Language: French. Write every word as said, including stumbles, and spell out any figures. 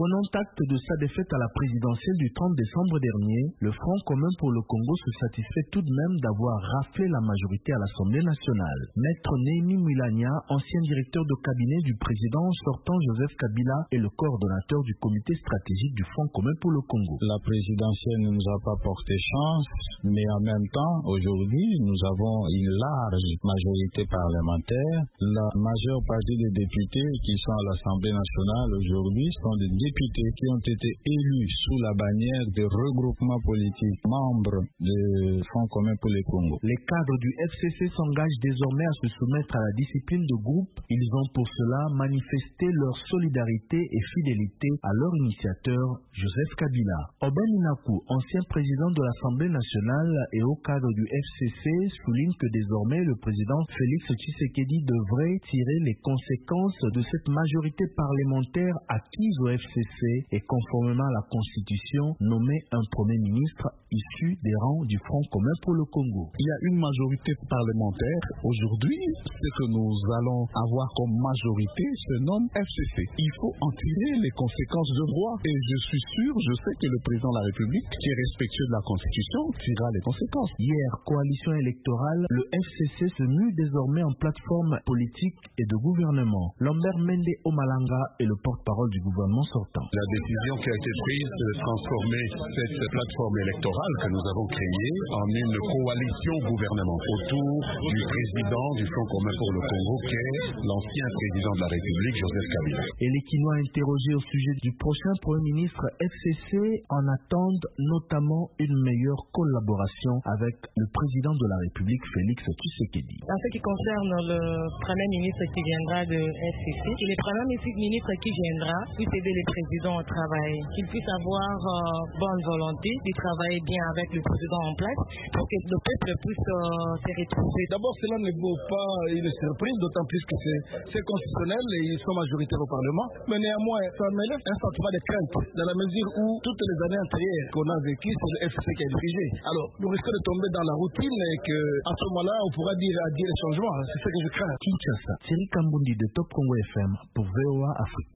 Prenant acte de sa défaite à la présidentielle du trente décembre dernier, le Front commun pour le Congo se satisfait tout de même d'avoir raflé la majorité à l'Assemblée nationale. Maître Némi Mwilania, ancien directeur de cabinet du président sortant Joseph Kabila et le coordonnateur du comité stratégique du Front commun pour le Congo. La présidentielle ne nous a pas porté chance, mais en même temps, aujourd'hui, nous avons une large majorité parlementaire. La majeure partie des députés qui sont à l'Assemblée nationale aujourd'hui sont des députés qui ont été élus sous la bannière de regroupement politique, membres du Front commun pour le Congo. Les cadres du F C C s'engagent désormais à se soumettre à la discipline de groupe. Ils ont pour cela manifesté leur solidarité et fidélité à leur initiateur, Joseph Kabila. Oben Inaku, ancien président de l'Assemblée nationale et au cadre du F C C, souligne que désormais le président Félix Tshisekedi devrait tirer les conséquences de cette majorité parlementaire acquise au F C C et conformément à la Constitution, nommer un Premier ministre issu des rangs du Front commun pour le Congo. Il y a une majorité parlementaire. Aujourd'hui, ce que nous allons avoir comme majorité se nomme F C C. Il faut en tirer les conséquences de droit. Et je suis sûr, je sais que le président de la République, qui est respectueux de la Constitution, tirera les conséquences. Hier, coalition électorale, le F C C se mue désormais en plateforme politique et de gouvernement. Lambert Mende Omalanga est le porte-parole du gouvernement sortant. La décision qui a été prise de transformer cette plateforme électorale que nous avons créée en une coalition gouvernement autour du président du Front commun pour le Congo, qui est l'ancien président de la République, Joseph Kabila. Et les Quinois interrogés au sujet du prochain Premier ministre F C C en attendent notamment une meilleure collaboration avec le président de la République, Félix Tshisekedi. En ce qui concerne le Premier ministre qui viendra de F C C, le Premier ministre qui viendra puisse aider les présidents au travail, qu'il puisse avoir euh, bonne volonté de travailler bien avec le président en place pour que le peuple puisse euh, se retrouver. D'abord, cela ne vaut pas une surprise, d'autant plus que c'est constitutionnel et ils sont majoritaires au Parlement. Mais néanmoins, ça m'élève un sentiment de crainte, dans la mesure où toutes les années antérieures qu'on a vécues, c'est le F C C qui a dirigé. Alors, nous risquons de tomber dans la routine et qu'à ce moment-là, on pourra dire à dire les changements. C'est ce que je crains. Kinshasa, Thierry Kambundi de Top Congo F M pour V O A Afrique.